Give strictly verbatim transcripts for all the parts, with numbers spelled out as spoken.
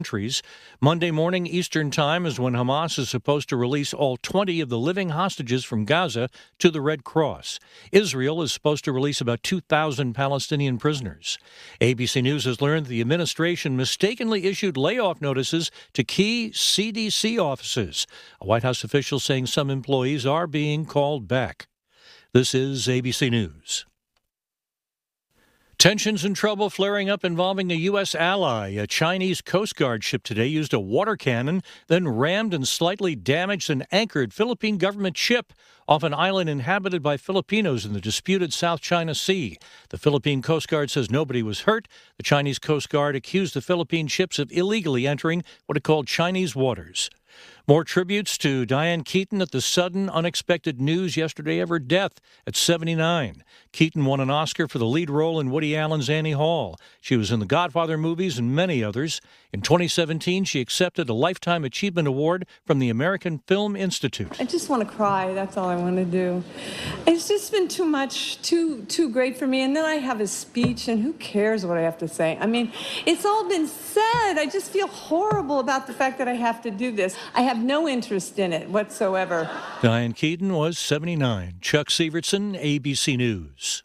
countries. Monday morning Eastern Time is when Hamas is supposed to release all twenty of the living hostages from Gaza to the Red Cross. Israel is supposed to release about two thousand Palestinian prisoners. A B C News has learned the administration mistakenly issued layoff notices to key C D C offices. A White House official saying some employees are being called back. This is A B C News. Tensions and trouble flaring up involving a U S ally. A Chinese Coast Guard ship today used a water cannon, then rammed and slightly damaged an anchored Philippine government ship off an island inhabited by Filipinos in the disputed South China Sea. The Philippine Coast Guard says nobody was hurt. The Chinese Coast Guard accused the Philippine ships of illegally entering what it called Chinese waters. More tributes to Diane Keaton at the sudden, unexpected news yesterday of her death at seventy-nine. Keaton won an Oscar for the lead role in Woody Allen's Annie Hall. She was in the Godfather movies and many others. In twenty seventeen, she accepted a Lifetime Achievement Award from the American Film Institute. I just want to cry. That's all I want to do. It's just been too much, too too great for me. And then I have a speech, and who cares what I have to say? I mean, it's all been said. I just feel horrible about the fact that I have to do this. I have no interest in it whatsoever. Diane Keaton was seventy-nine. Chuck Severson, A B C News.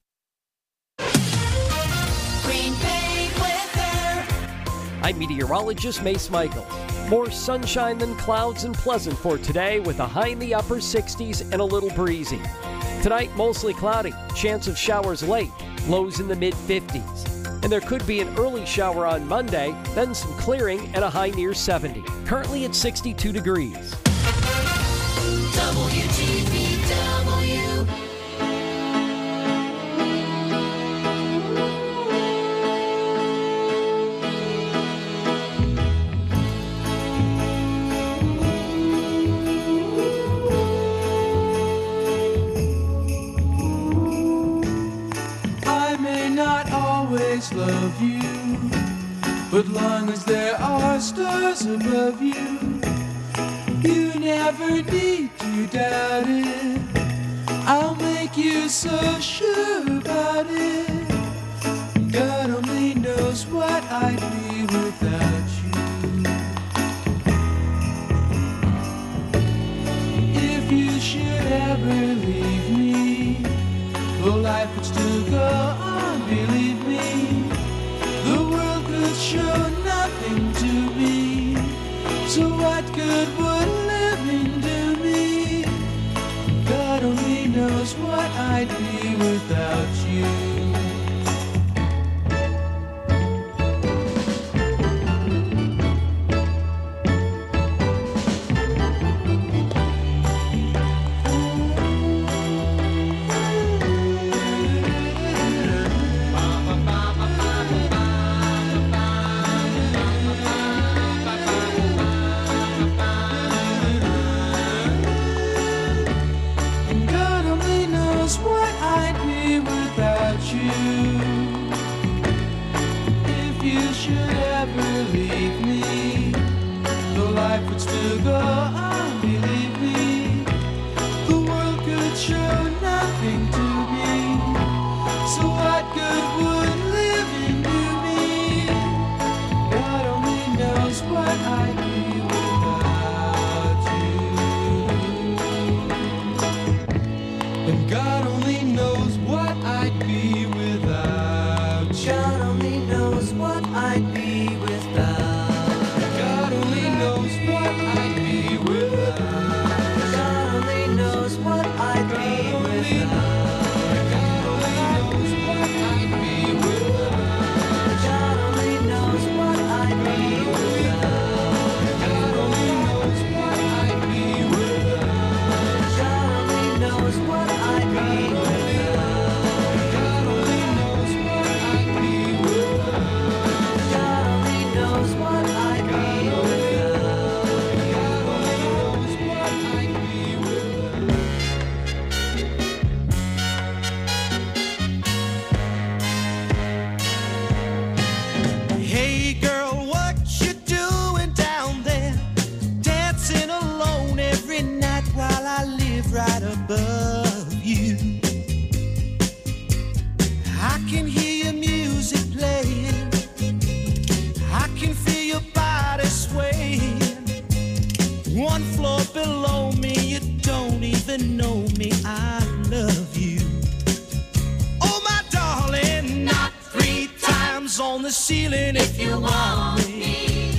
Green Bay weather. I'm meteorologist Mace Michaels. More sunshine than clouds and pleasant for today with a high in the upper sixties and a little breezy. Tonight, mostly cloudy, chance of showers late, lows in the mid fifties. And there could be an early shower on Monday, then some clearing and a high near seventy. Currently at sixty-two degrees. W G B W. I may not always love you, but long as there are stars above you, you never need to doubt it. I'll make you so sure about it. God only knows what I'd be without you. If you should ever leave me, well, life would still go on, believe me. The world could show nothing to me, so what good would living do me? God only knows what I'd be without you. God only knows what I'd be without you. If you should ever leave me, the life would still go on, believe me. The world could show nothing to me, so what good would living do me? God only knows what I'd be without you. And God only knows what I'd be without you. God only knows what I'd be without. God only knows what I'd be swaying. One floor below me, you don't even know me. I love you. Oh, my darling, not three times on the ceiling if you want me.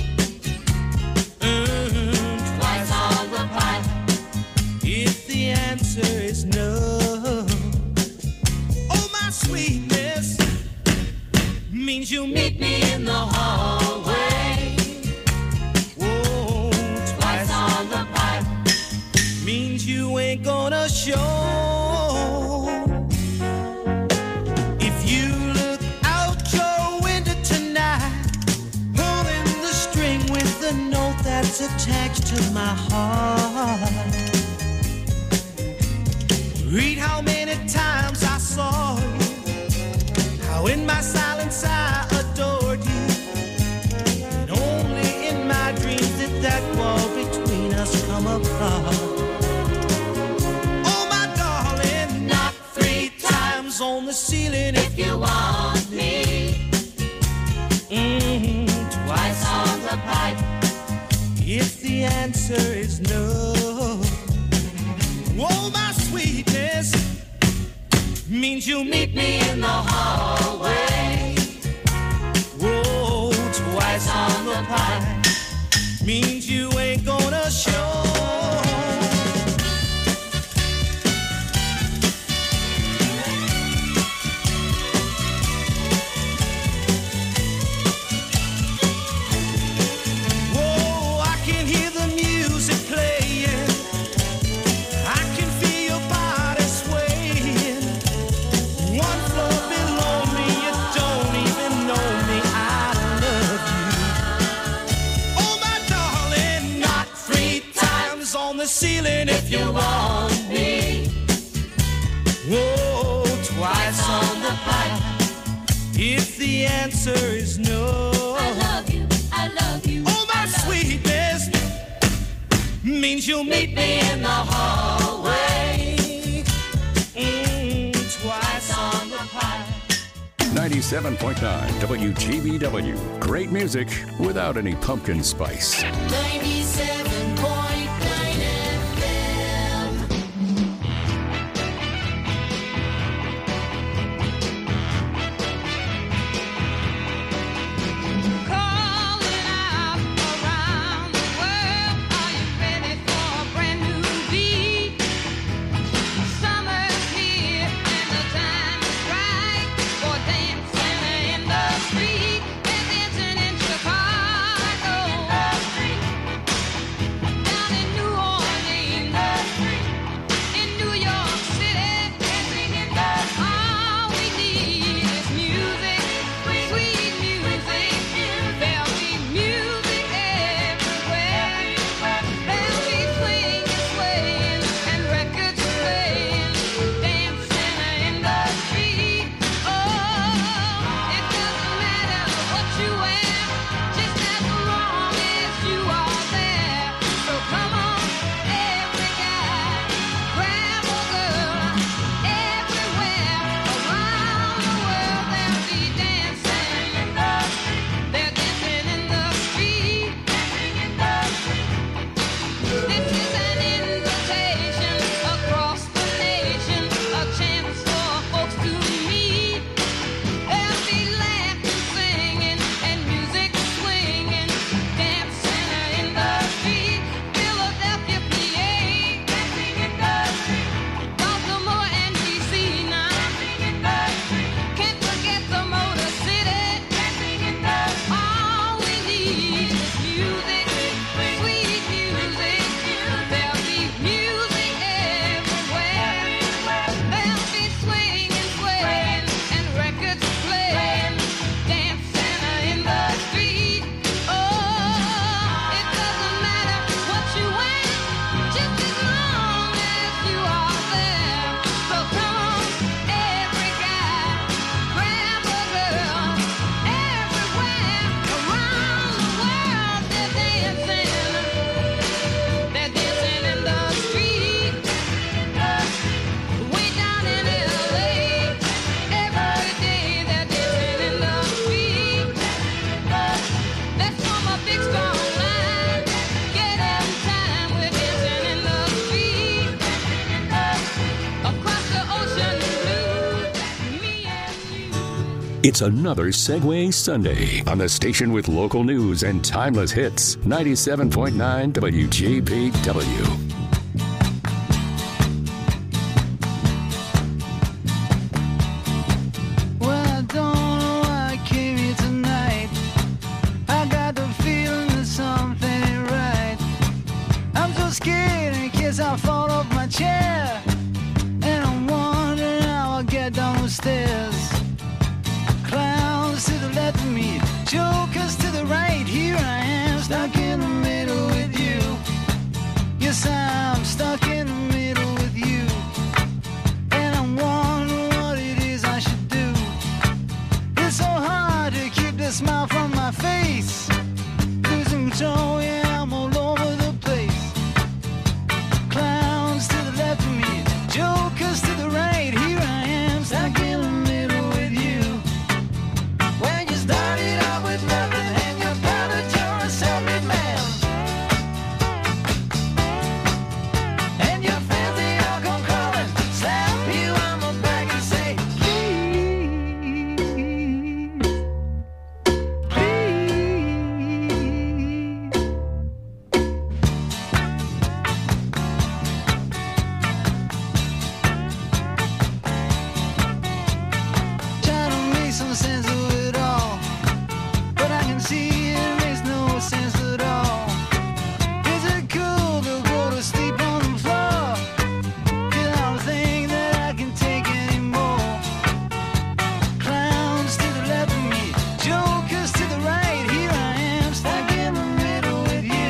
Mm, twice on the pipe if the answer is no. Oh, my sweetness means you meet me in the hallway. Whoa, twice on the pipe means you ain't gonna show. If you look out your window tonight, pulling the string with the note that's attached to my heart, read how many times I saw you, how in my silence I adored you, and only in my dreams did that wall between us come apart. Oh, my darling, not three times on the ceiling if you want me. Mm-hmm, twice on the pipe if the answer is no. Oh, my sweetness means you'll meet me in the hallway. Whoa, twice on the pipe means you ain't gonna show. Whoa, I can hear the music playing. I can feel your body swaying. One floor below me, you don't even know me. I love you. Oh, my darling, not three times on the ceiling if you want me. Whoa, twice on the pipe if the answer is no. I love you, I love you. Oh, my sweetness means you'll meet me in the hallway. Mm, twice on the pipe. ninety-seven point nine W G B W. Great music without any pumpkin spice. ninety-seven point nine F M. Calling out around the world, are you ready for a brand new beat? Summer's here and the time is right for dancing in the street. They're dancing in Chicago. It's another Segway Sunday on the station with local news and timeless hits. ninety-seven point nine W G B W. Well, I don't know why I came here tonight. I got the feeling that something ain't right. I'm so scared in case I fall off my chair. And I'm wondering how I'll get down the stairs. Clowns to the left of me, jokers to the right. Here I am, stuck in the middle with you. Yes, I'm stuck in the middle with you. And I'm wondering what it is I should do. It's so hard to keep the smile from my face. Losing control, yeah, I'm all over the place. Clowns to the left of me, jokers to the right. Here I am, stuck in the middle with you. When you started out with nothing and you found that you're a self-made man. And your friends, they all come crawling, slap you on the back and say, please, try to make some sense of it all, but I can see it makes no sense at all. Is it cool to go to sleep on the floor? 'Cause I don't think that I can take anymore. Clowns to the left of me, jokers to the right. Here I am, stuck in the middle with you.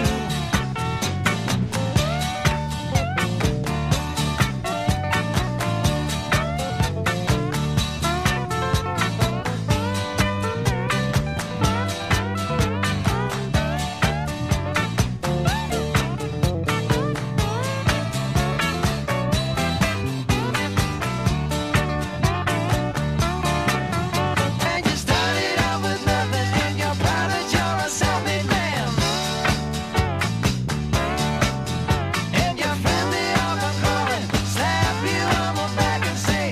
And you started out with nothing and you're proud that you're a self-made man. And your friends, they all come crawling, slap you on the back and say,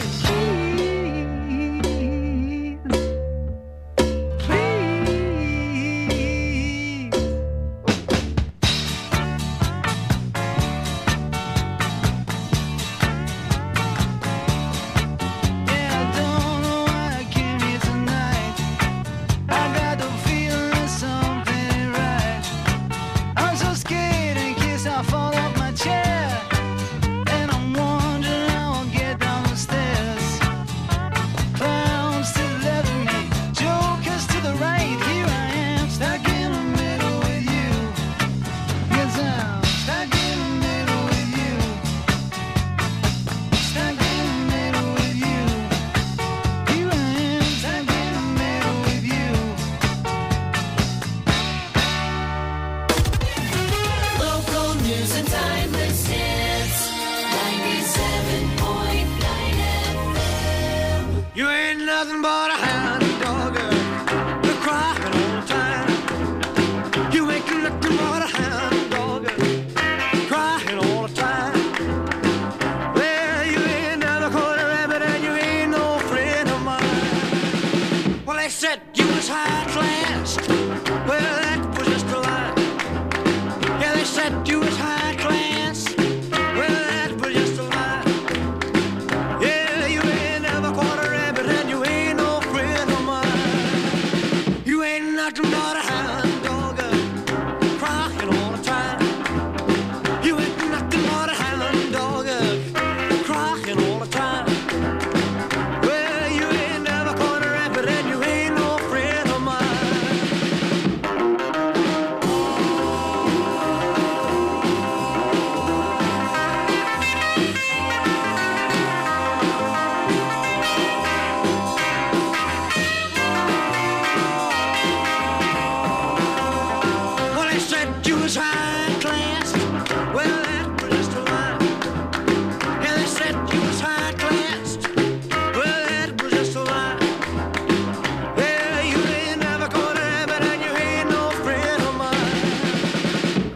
please, please. Yeah, I don't know why I came here tonight. I got the feeling that something ain't right. I'm so scared in case I fall off my chair. And I'm wondering how I'll get down the stairs. Clowns to the left of me, jokers to the right. Here I am, stuck in the middle with you. Yes, I'm stuck in the middle with you. Stuck in the middle with you. Here I am, stuck in the middle with you. Local news and timeless hits. ninety-seven point nine F M. You ain't nothing but a hound dog, girl. You're crying all the time. You ain't nothing but a hound dog, crying all the time. Well, you ain't never caught a rabbit and you ain't no friend of mine. Well, they said you was high class. Well, that was just a lie. Yeah, they said you was high class. Well, that was just a lie. Yeah, you ain't never caught a rabbit and you ain't no friend of mine. You ain't nothing but a hound dog, crying all the time. You ain't nothing but a hound dog, crying all the time. Well, you ain't never caught a rabbit and you ain't no friend of mine. Well, they said you was high class. Well, that was just a lie. Yeah, they said you was high class. Well, that was just a lie. Yeah, you ain't never caught a rabbit and you ain't no friend of mine.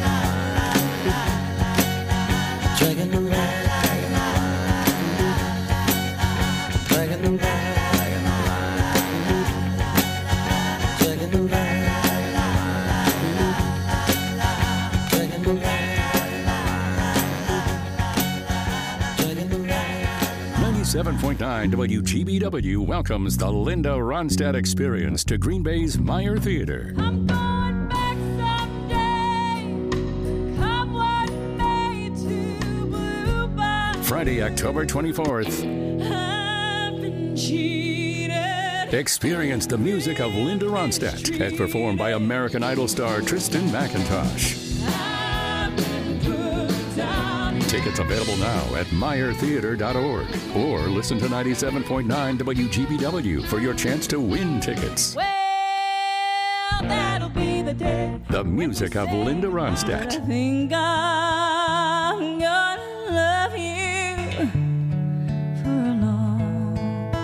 Dragging the line, dragging the line, dragging the line, dragging the line. ninety-seven point nine W G B W welcomes the Linda Ronstadt Experience to Green Bay's Meyer Theater. I'm going back someday. Come what may to Blue Bar. Friday, October twenty-fourth. I've been cheated. Experience the music of Linda Ronstadt as performed by American Idol star Tristan McIntosh. I've been put down. Tickets available now at meyer theater dot org or listen to ninety-seven point nine W G B W for your chance to win tickets. Well, that'll be the day. The music of Linda I Ronstadt. think I'm gonna love you for a long,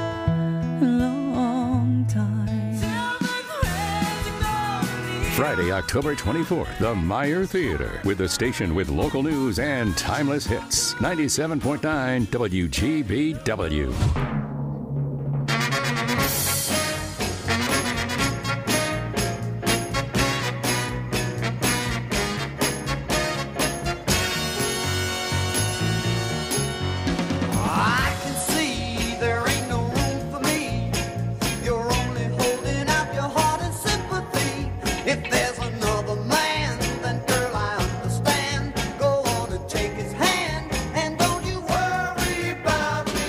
long time. Till the crazy golden Friday, October twenty-fourth, the Meyer Theater, with the station with local news and timeless hits. ninety-seven point nine W G B W. I can see there ain't no room for me. You're only holding out your heart and sympathy. If there's another man, then girl, I understand. Go on and take his hand, and don't you worry about me.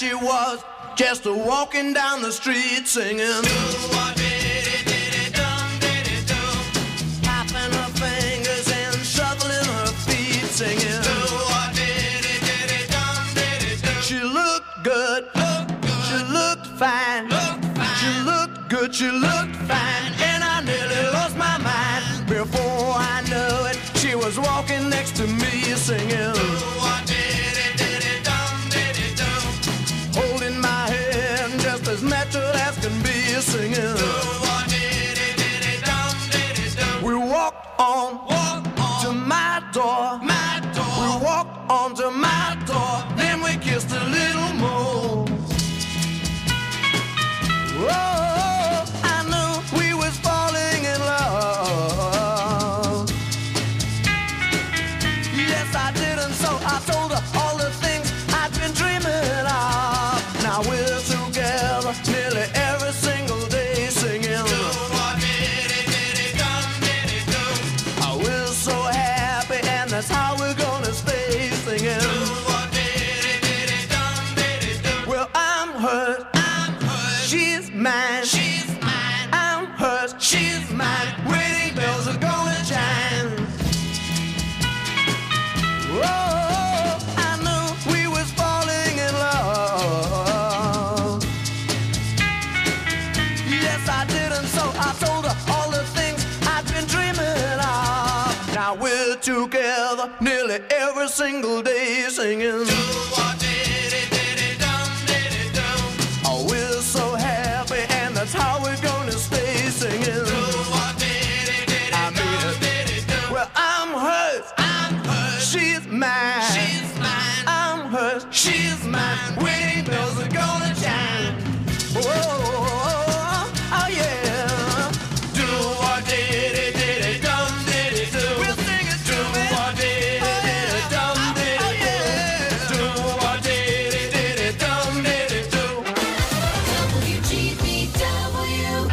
she was just a walking down the street singing. Tapping her fingers and shuffling her feet singing. She looked good, she looked fine, she looked good, she looked fine, and I nearly lost my mind. Before I knew it, she was walking next to me singing. Holding my hand just as natural as can be singing. We walked on to my door. We walked on to my door. Then we kissed a little more. Oh, I knew we was falling in love. Yes, I did, and so I told her all the things I'd been dreaming of. Now we're together nearly every single day singing. Oh, we're so happy, and that's how we're gonna stay singing. Well, I'm hers, she's mine. I'm hers, she's mine. Wedding bells are gonna chime. Oh, I knew we was falling in love. Yes, I did, and so I told her all the things I'd been dreaming of. Now we're together nearly every single day singing. Oh, we're so happy, and that's how we're gonna stay singing. I mean it. Well, I'm hers, she's mine. I'm hers, she's mine. Wedding bells are gonna chime. Oh, oh yeah. Do what did it, did it, dum did it do. We'll sing it do what did it, did it, dum did it do. Do what did it, did it, dum did it do. W G B W.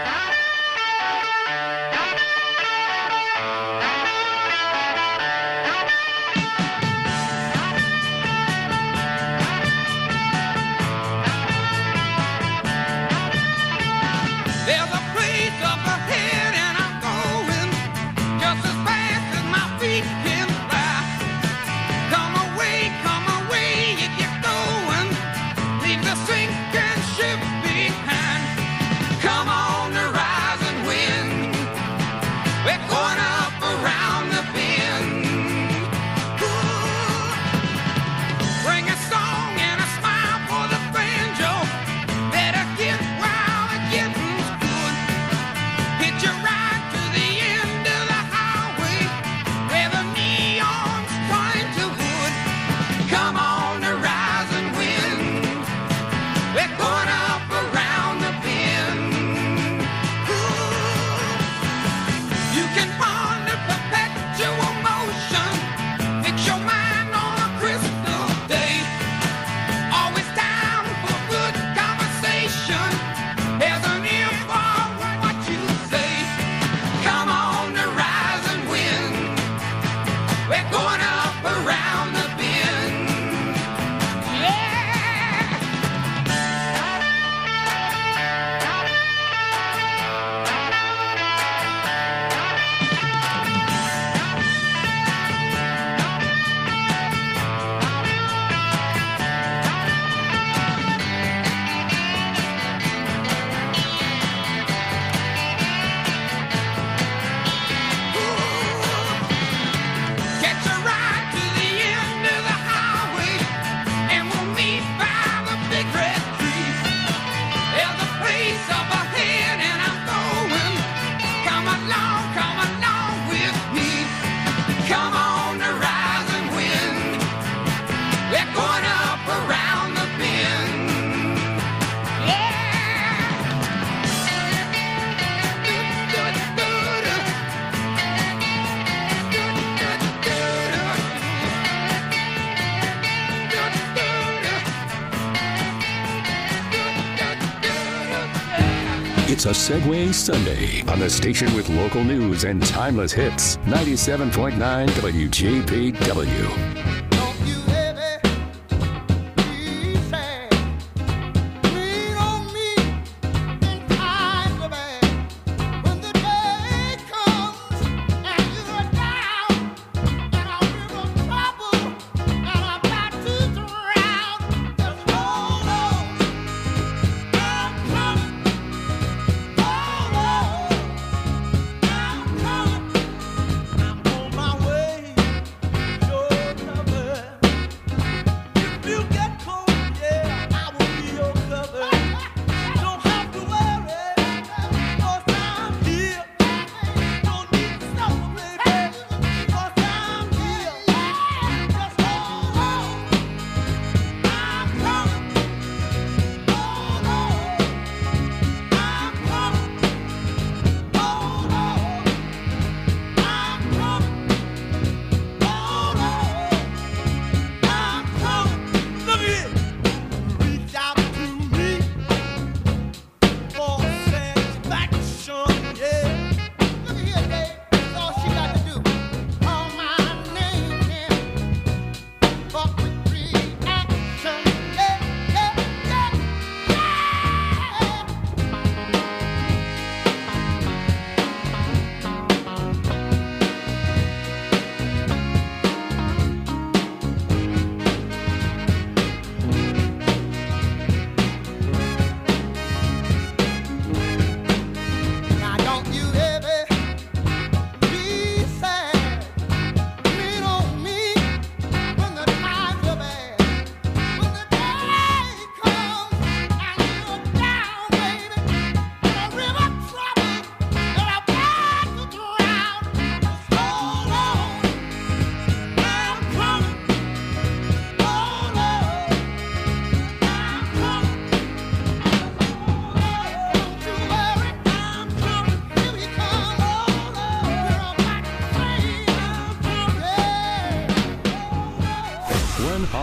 There's a place up ahead and I'm going just as fast as my feet can fly. Come away, come away if you're going. Leave the sinking ship behind. Come on the rising wind. We're going up around the bend. Ooh. Bring a song and a smile for the banjo. Better get wild and getting's good. Hitch a ride to the end of the highway where the neon's trying to wood. Come on the rising wind. We're going up around the bend. Ooh. You can ponder perpetual motion. Fix your mind on a crystal day. Always time for good conversation. There's an ear for what you say. Come on the rising wind. We're going up around the bend. Yeah. Catch a ride to the end of the highway, and we'll meet by the big red tree. There's a place up ahead, and I'm going. Come along, come along with me. Come on the rising wind. We're going up around the bend. It's a Segway Sunday on the station with local news and timeless hits. ninety-seven point nine W G B W. Don't you ever be sad.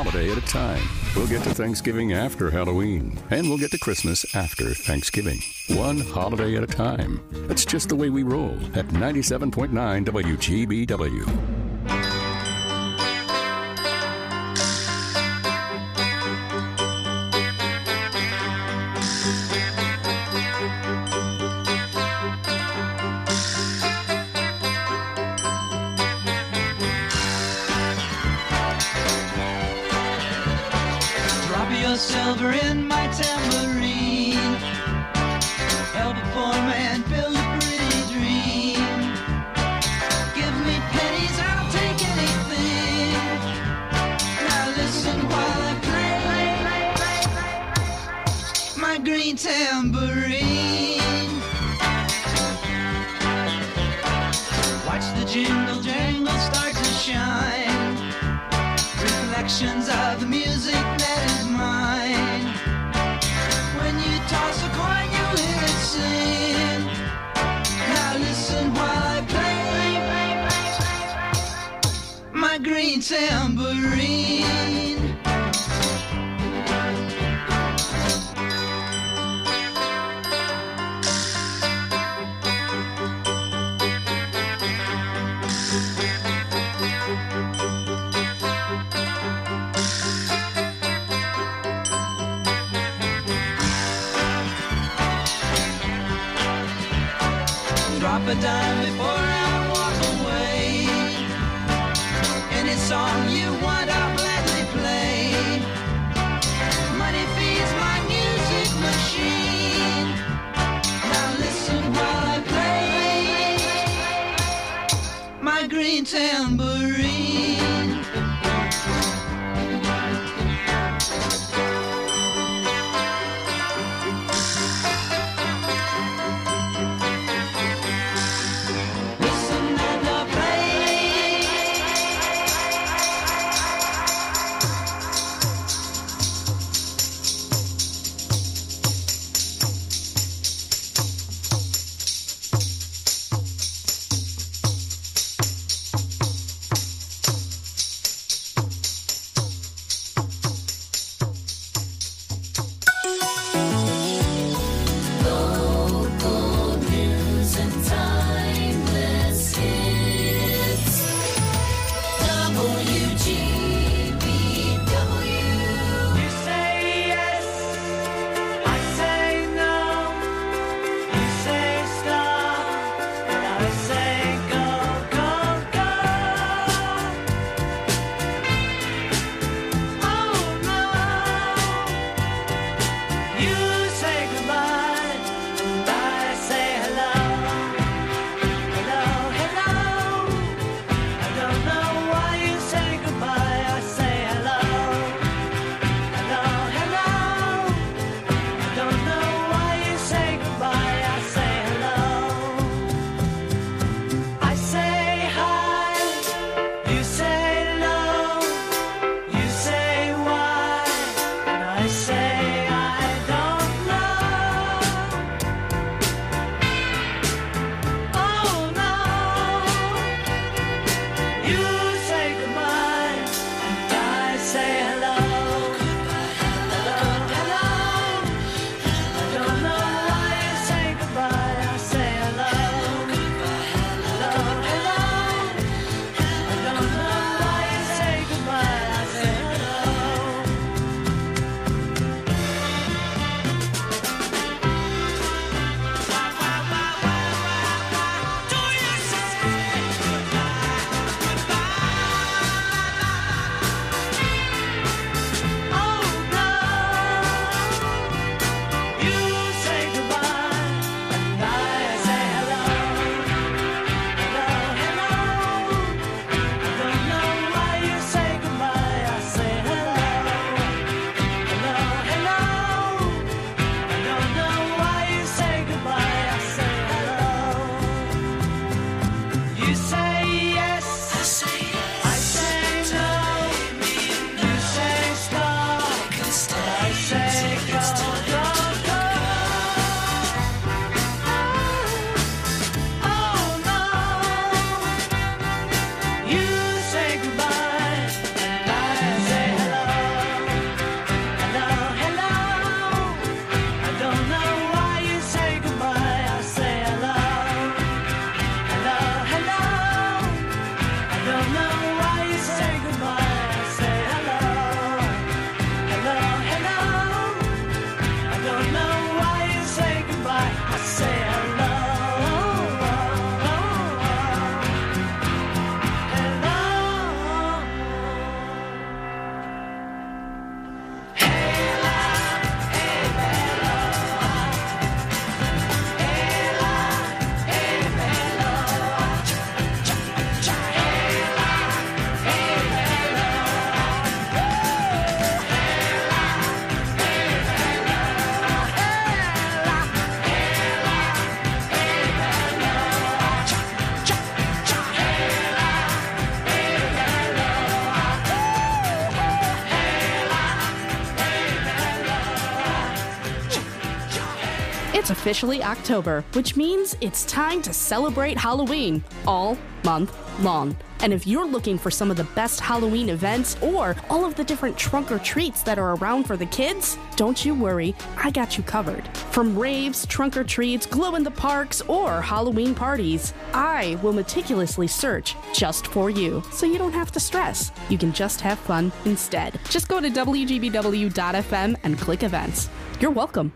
holiday at a time. We'll get to Thanksgiving after Halloween, and we'll get to Christmas after Thanksgiving. One holiday at a time. That's just the way we roll at ninety-seven point nine W G B W. Drop your silver in my tambourine. Help a poor man build a pretty dream. Give me pennies, I'll take anything. Now listen while I play my green tambourine. Watch the jingle jangle start to shine. Reflections of the music that is mine. When you toss a coin, you hear it sing. Now listen while I play my green tambourine. Drop a dime before I walk away. Any song you want, I'll gladly play. Money feeds my music machine. Now listen while I play my green tambourine. Local news and timeless hits. W G B W. You say yes, I say no. You say stop, and I say go, go, go. Oh no. You say goodbye, and I say hello. Hello, hello. I don't know why you say goodbye, I say hello. Hello, hello. I don't know why you say goodbye, I say hello. I say hi, you say no. You say why, and I say I don't know. Oh no. You say goodbye, and I say hello. Hello, hello. I don't know why you say goodbye, I say hello. Hello, hello. I don't know why you say goodbye, I say hello. Do you say goodbye, goodbye? It's officially October, which means it's time to celebrate Halloween all month long. And if you're looking for some of the best Halloween events or all of the different trunk or treats that are around for the kids, don't you worry, I got you covered. From raves, trunk or treats, glow in the parks, or Halloween parties, I will meticulously search just for you, so you don't have to stress. You can just have fun instead. Just go to W G B W dot F M and click events. You're welcome.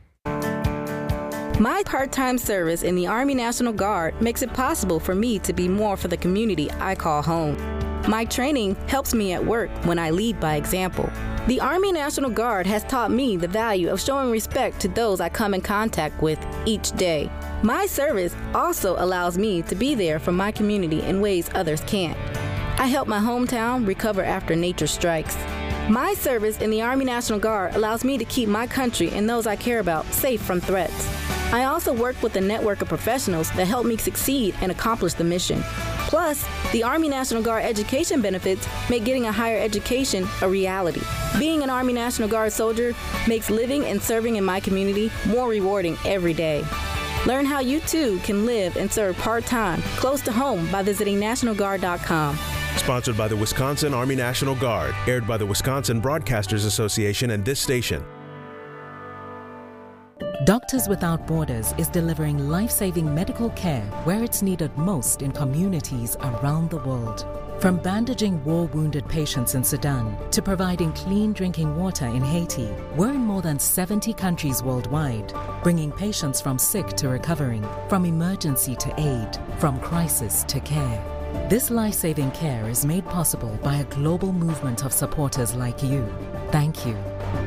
My part-time service in the Army National Guard makes it possible for me to be more for the community I call home. My training helps me at work when I lead by example. The Army National Guard has taught me the value of showing respect to those I come in contact with each day. My service also allows me to be there for my community in ways others can't. I help my hometown recover after nature strikes. My service in the Army National Guard allows me to keep my country and those I care about safe from threats. I also work with a network of professionals that help me succeed and accomplish the mission. Plus, the Army National Guard education benefits make getting a higher education a reality. Being an Army National Guard soldier makes living and serving in my community more rewarding every day. Learn how you too can live and serve part-time, close to home by visiting National Guard dot com. Sponsored by the Wisconsin Army National Guard, aired by the Wisconsin Broadcasters Association and this station. Doctors Without Borders is delivering life-saving medical care where it's needed most in communities around the world. From bandaging war-wounded patients in Sudan to providing clean drinking water in Haiti, we're in more than seventy countries worldwide, bringing patients from sick to recovering, from emergency to aid, from crisis to care. This life-saving care is made possible by a global movement of supporters like you. Thank you.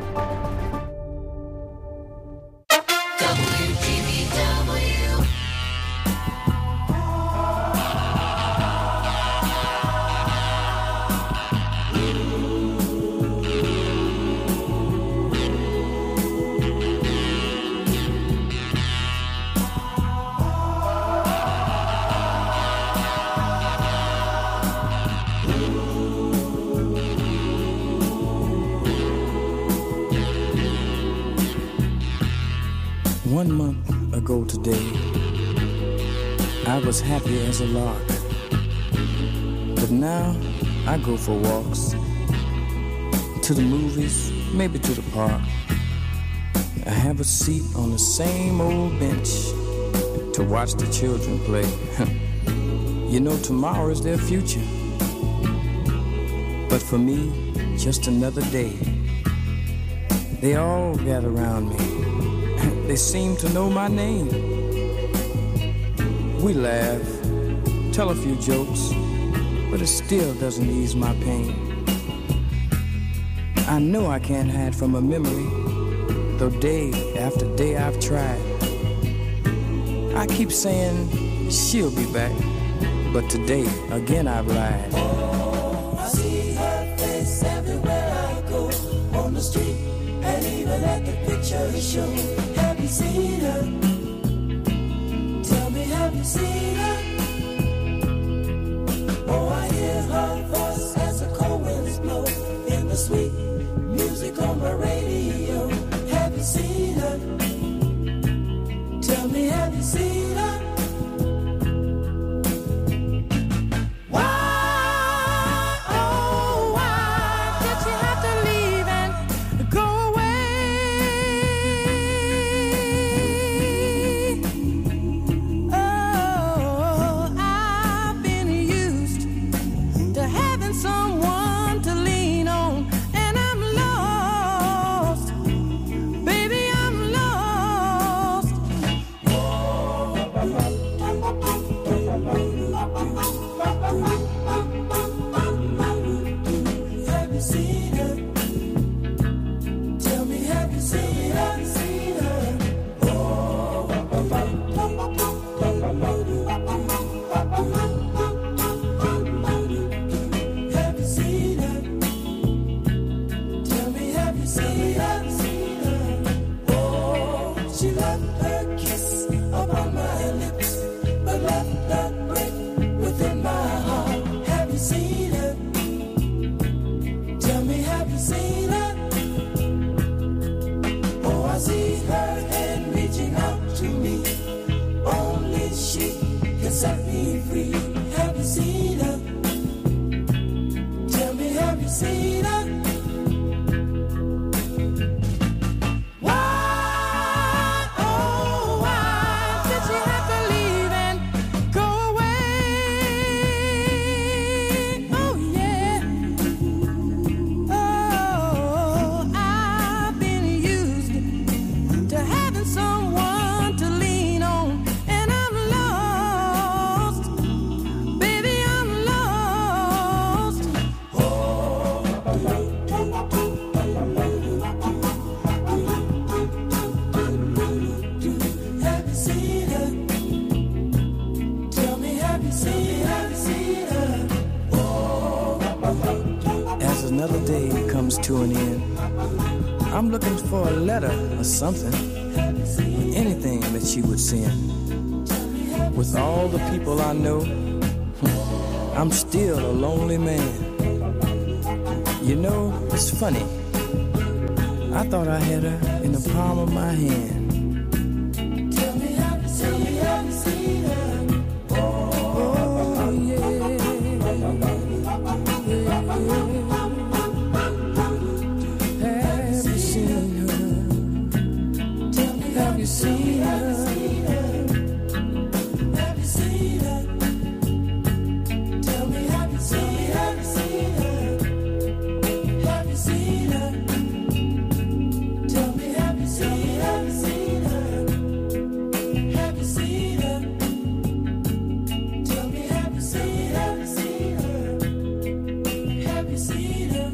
W G B W. One month ago today, I was happy as a lark. But now I go for walks, to the movies, maybe to the park. I have a seat on the same old bench to watch the children play. You know, tomorrow is their future. But for me, just another day. They all gather around me. They seem to know my name. We laugh, tell a few jokes, but it still doesn't ease my pain. I know I can't hide from a memory, though day after day I've tried. I keep saying she'll be back, but today again I've lied. Oh, I see her face everywhere I go, on the street and even at the picture show. Have you seen her? Tell me, have you seen her? Oh, I hear her voice as the cold winds blow in the sweet music on my radio. Have you seen her? Tell me, have you seen her? Why, oh, why did she have to leave and go away? Oh, I another day comes to an end. I'm looking for a letter or something, anything that she would send. With all the people I know, I'm still a lonely man. You know, it's funny. I thought I had her in the palm of my hand. Tell me, have you seen, have you seen her? Oh, yeah. Have you seen her? Tell me, Have you seen her? have you seen her? Tell me, have you seen, have you seen her? Have you seen her? Tell me, have you seen, have you seen her? Have you seen her? Tell me, have you seen, have you seen her? Have you seen her?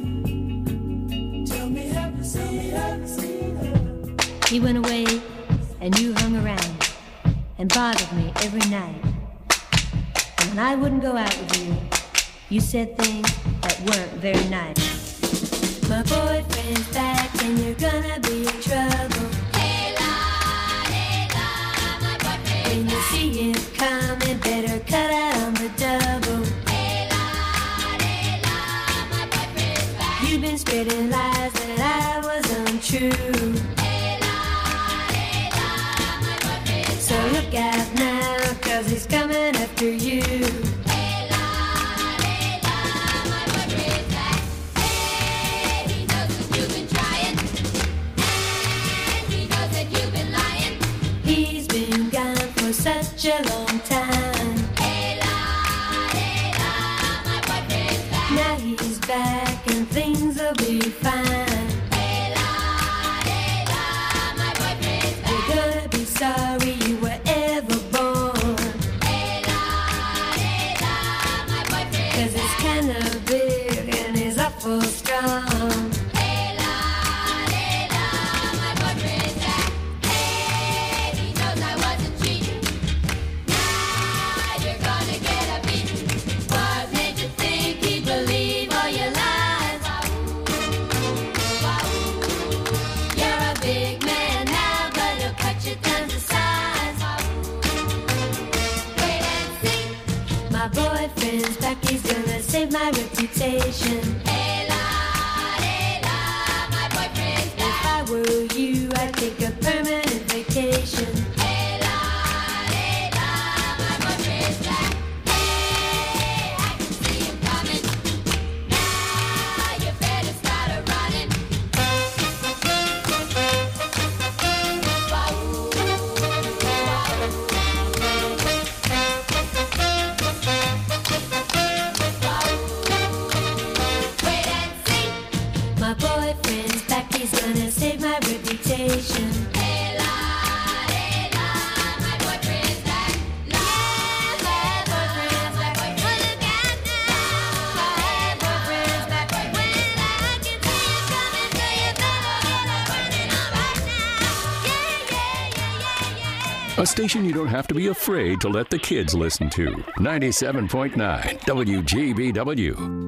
Tell me, have you seen, have you seen her? He went away and you hung around and bothered me every night. And when I wouldn't go out with you, you said things that weren't very nice. My boyfriend's back and you're gonna be in trouble. Hey la, hey la, my boyfriend. When you see him coming, better cut out on the double. Hey la, hey la, my boyfriend's back. You've been spreading lies that I was untrue. Hey la, hey la, my boyfriend's so look out now, cause he's coming after you. Hey la, hey la, my boyfriend's back. Hey, he knows that you've been trying. And he knows that you've been lying. He's been gone for such a long time. Hey la, hey la, my boyfriend's back. Now he's back and things will be fine. Hey la, hey la, my boyfriend's back. You're gonna be sorry you were ever born. Hey la, hey la, my boyfriend's cause it's kinda big and he's awful strong. Hey la, hey la, my boyfriend's back. Hey, he knows I wasn't cheating. Now you're gonna get a beating. What made you think he'd believe all your lies? You're a big man now, but he'll cut you down to size. Wait and see. My boyfriend's back, he's gonna save my reputation. Hey la, hey la, my boyfriend's back. If I were you, I'd take a permanent vacation. Hey la, hey la, my boyfriend's back. Hey, I can see him coming. Now you better start a running. Wait and see. My boyfriend's back, he's gonna save my reputation. Hey la, hey la, my boyfriend's back. La, my boyfriend's back. Well, look out now. My boyfriend's back. When I can see him coming, so you better get up running on right now. Yeah, yeah, yeah, yeah, yeah. A station you don't have to be afraid to let the kids listen to. ninety-seven point nine W G B W.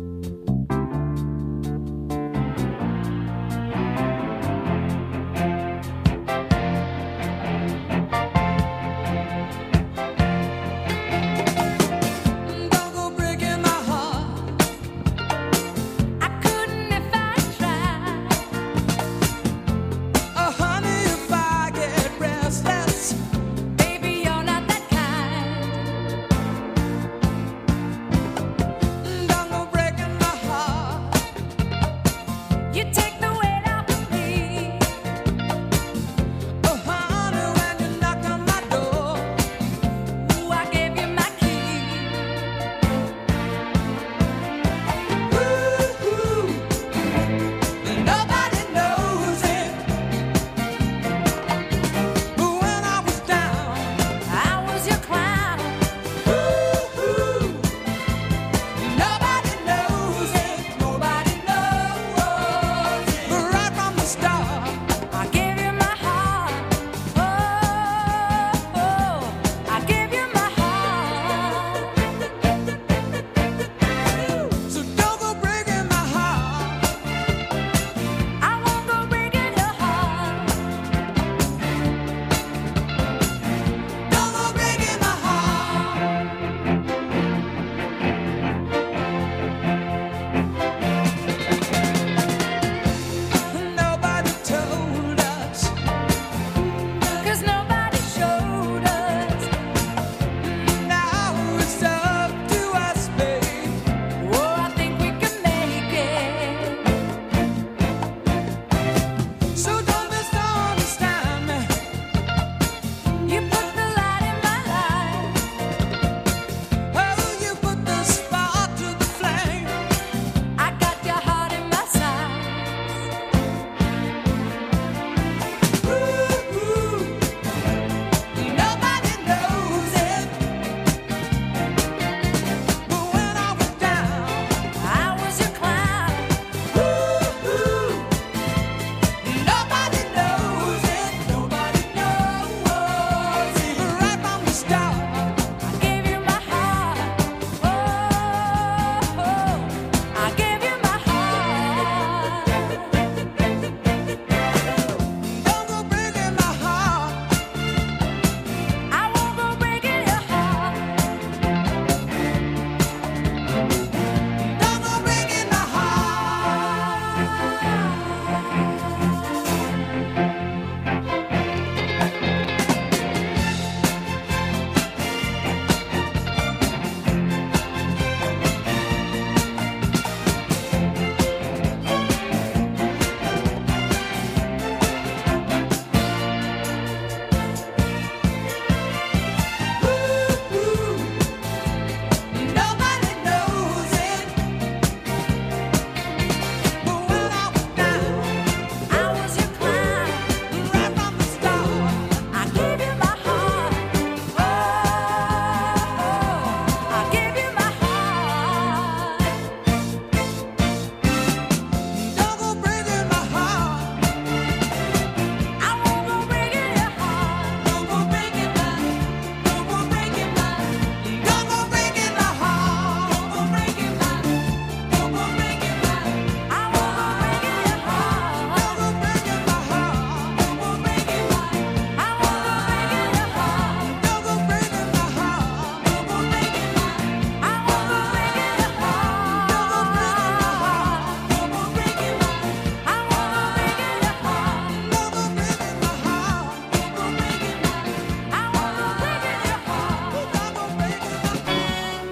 Don't go breaking my heart. I couldn't if I tried. Oh, honey, if I get restless, baby, you're not that kind. Don't go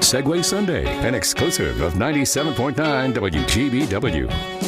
Segway Sunday, an exclusive of ninety-seven point nine W G B W.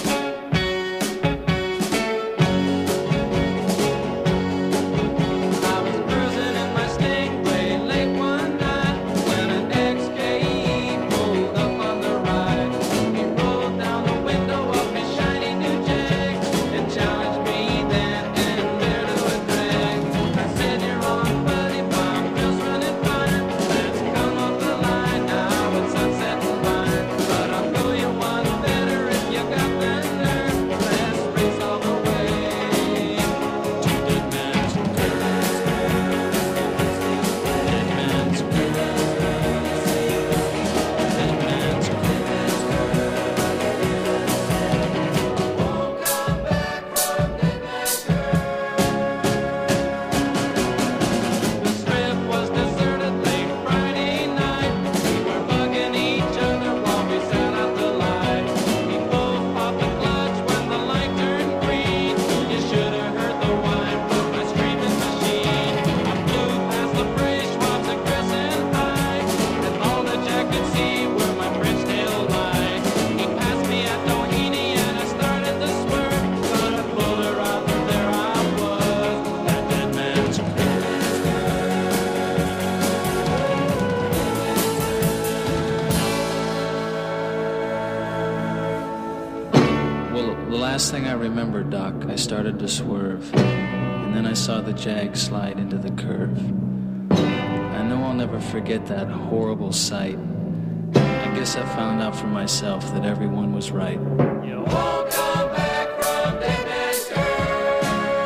Last thing I remember, Doc, I started to swerve, and then I saw the Jag slide into the curve. I know I'll never forget that horrible sight. I guess I found out for myself that everyone was right. You won't come back from Dead Man's Curve.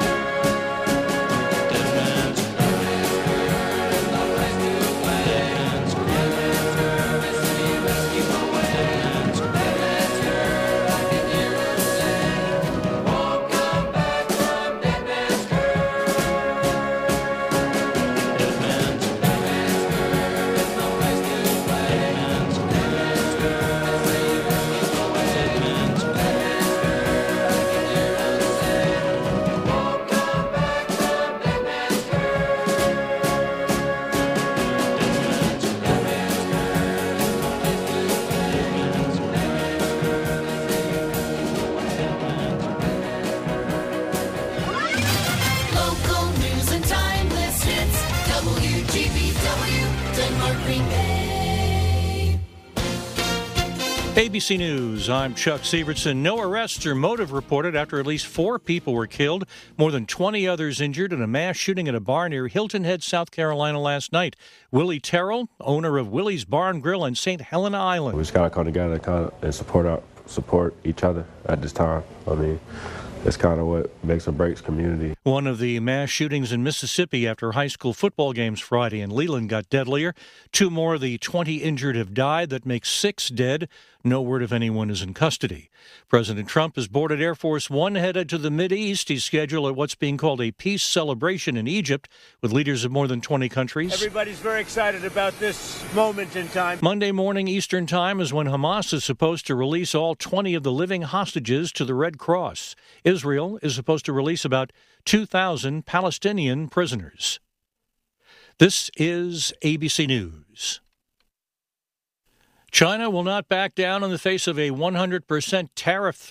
Dead Man's Curve is no place to play. Dead Man's Curve is the rescue away. Dead Man's Curve, Dead Man's Curve, I can hear them say. You won't come back from Dead Man's Curve. Dead Man's Curve, Dead Man's Curve is no place to play. Dead Man's Curve, Dead Man's Curve is the rescue away. Dead Man's Curve, Dead Man's Curve, I can hear them say. You won't come back from Dead Man's Local news and timeless hits. W G B W, Denmark Green Bay. A B C News, I'm Chuck Sievertson. No arrests or motive reported after at least four people were killed, more than twenty others injured in a mass shooting at a bar near Hilton Head, South Carolina last night. Willie Terrell, owner of Willie's Bar and Grill in Saint Helena Island. We just gotta come together and, kind of, and support our, support each other at this time. I mean, that's kind of what makes or breaks community. One of the mass shootings in Mississippi after high school football games Friday in Leland got deadlier. Two more of the twenty injured have died. That makes six dead. No word if anyone is in custody. President Trump has boarded Air Force One headed to the Mideast. He's scheduled at what's being called a peace celebration in Egypt with leaders of more than twenty countries. Everybody's very excited about this moment in time. Monday morning Eastern Time is when Hamas is supposed to release all twenty of the living hostages to the Red Cross. Israel is supposed to release about two thousand Palestinian prisoners. This is A B C News. China will not back down in the face of a one hundred percent tariff